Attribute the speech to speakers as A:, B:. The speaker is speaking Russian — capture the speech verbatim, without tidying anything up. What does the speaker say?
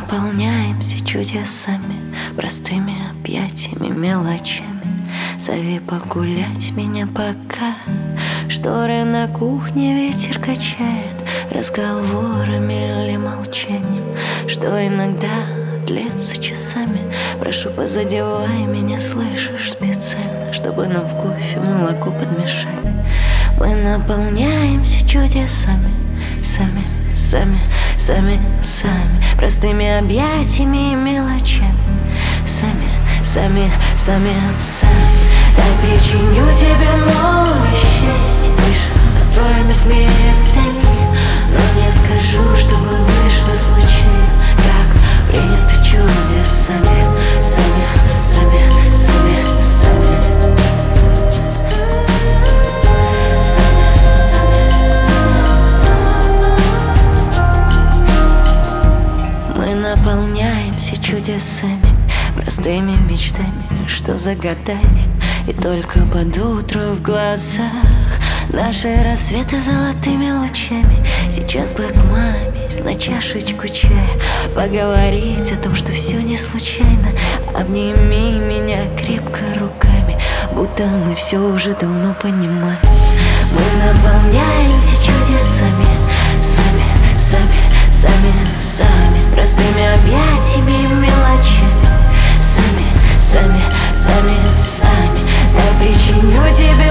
A: наполняемся чудесами, простыми объятиями, мелочами. Зови погулять меня пока. Шторы на кухне ветер качает, разговорами или молчанием, что иногда длится часами. Прошу, позадевай меня, слышишь, специально, чтобы нам в кофе молоко подмешали. Мы наполняемся чудесами, сами, сами, сами, сами, простыми объятиями и мелочами. Сами, сами, сами, сами. Так причиню тебе море счастья, выше построенных в мире зданий. Но не скажу, чтобы вышло случайно, как принято чудесами. Сами, сами, сами, сами. Мы наполняемся чудесами, простыми мечтами, что загадали. И только под утро в глазах наши рассветы золотыми лучами. Сейчас бы к маме на чашечку чая поговорить о том, что все не случайно. Обними меня крепко руками, будто мы все уже давно понимаем. Мы наполняемся чудесами, сами, сами, сами, сами, простыми объятиями и мелочами. Сами, сами, сами, сами. Так причиню тебе